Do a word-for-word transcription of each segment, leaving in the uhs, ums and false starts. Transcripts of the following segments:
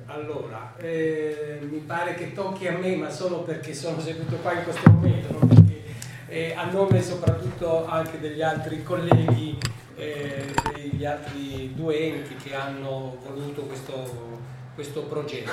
Allora, eh, mi pare che tocchi a me, ma solo perché sono seduto qua in questo momento, non perché, eh, a nome soprattutto anche degli altri colleghi, eh, degli altri due enti che hanno voluto questo, questo progetto.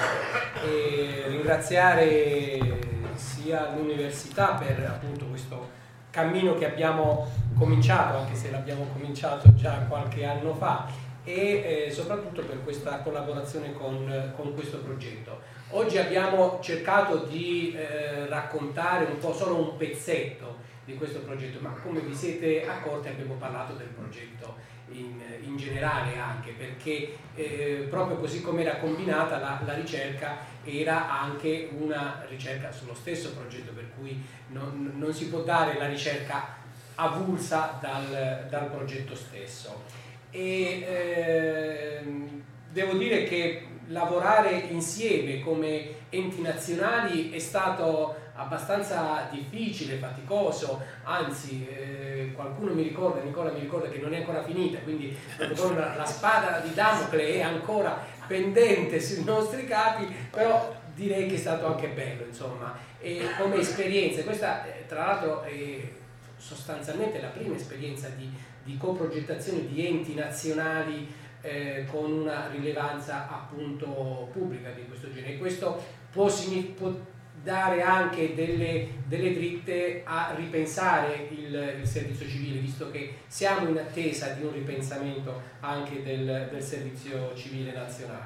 E ringraziare sia l'università per appunto questo cammino che abbiamo cominciato, anche se l'abbiamo cominciato già qualche anno fa, e eh, soprattutto per questa collaborazione con, con questo progetto. Oggi abbiamo cercato di eh, raccontare un po', solo un pezzetto di questo progetto, ma come vi siete accorti abbiamo parlato del progetto in, in generale, anche perché eh, proprio così come era combinata la, la ricerca, era anche una ricerca sullo stesso progetto, per cui non, non si può dare la ricerca avulsa dal, dal progetto stesso. E eh, devo dire che lavorare insieme come enti nazionali è stato abbastanza difficile, faticoso, anzi eh, qualcuno mi ricorda, Nicola mi ricorda che non è ancora finita, quindi la, la spada di Damocle è ancora pendente sui nostri capi, però direi che è stato anche bello, insomma, e come esperienza. Questa eh, tra l'altro è sostanzialmente la prima esperienza di di coprogettazione di enti nazionali eh, con una rilevanza appunto pubblica di questo genere. Questo può, può dare anche delle, delle dritte a ripensare il, il servizio civile, visto che siamo in attesa di un ripensamento anche del, del servizio civile nazionale.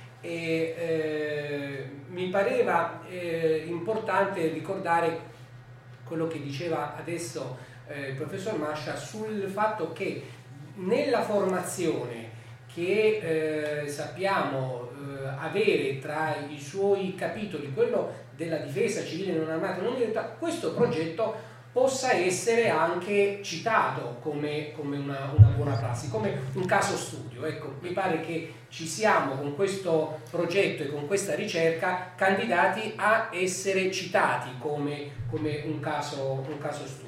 E, eh, mi pareva eh, importante ricordare quello che diceva adesso Eh, il professor Mascia sul fatto che nella formazione che eh, sappiamo eh, avere tra i suoi capitoli, quello della difesa civile non armata non violenta, questo progetto possa essere anche citato come, come una, una buona prassi, come un caso studio. Ecco, mi pare che ci siamo con questo progetto e con questa ricerca candidati a essere citati come, come un caso, un caso studio.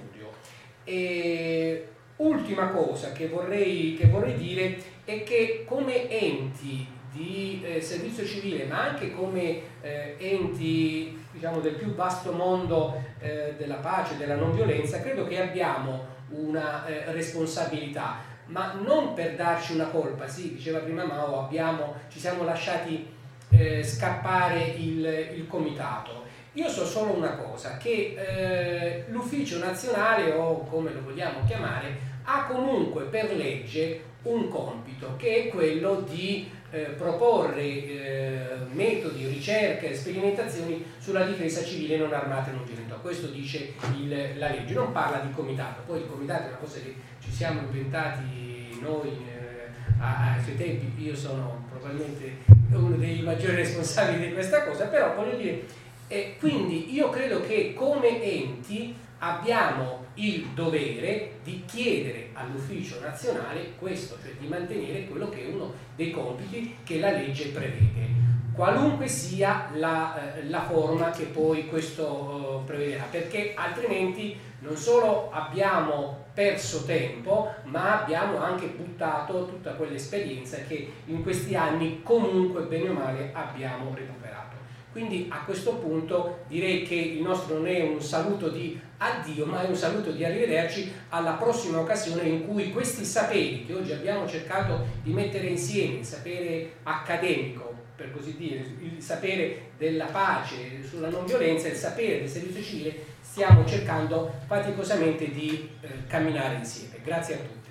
E ultima cosa che vorrei, che vorrei dire è che come enti di eh, servizio civile, ma anche come eh, enti diciamo del più vasto mondo eh, della pace, della non violenza, credo che abbiamo una eh, responsabilità, ma non per darci una colpa. Sì, diceva prima Mao, abbiamo, ci siamo lasciati eh, scappare il, il comitato. Io so solo una cosa, che eh, l'ufficio nazionale, o come lo vogliamo chiamare, ha comunque per legge un compito, che è quello di eh, proporre eh, metodi, ricerche, sperimentazioni sulla difesa civile non armata e non violenta. Questo dice il, la legge, non parla di comitato. Poi il comitato è una cosa che ci siamo inventati noi eh, ai suoi tempi. Io sono probabilmente uno dei maggiori responsabili di questa cosa, però voglio dire. E quindi io credo che come enti abbiamo il dovere di chiedere all'ufficio nazionale questo, cioè di mantenere quello che è uno dei compiti che la legge prevede, qualunque sia la, eh, la forma che poi questo eh, prevederà, perché altrimenti non solo abbiamo perso tempo, ma abbiamo anche buttato tutta quell'esperienza che in questi anni comunque bene o male abbiamo recuperato. Quindi a questo punto direi che il nostro non è un saluto di addio, ma è un saluto di arrivederci alla prossima occasione in cui questi saperi che oggi abbiamo cercato di mettere insieme, il sapere accademico, per così dire, il sapere della pace sulla non violenza, il sapere del servizio civile, stiamo cercando faticosamente di eh, camminare insieme. Grazie a tutti.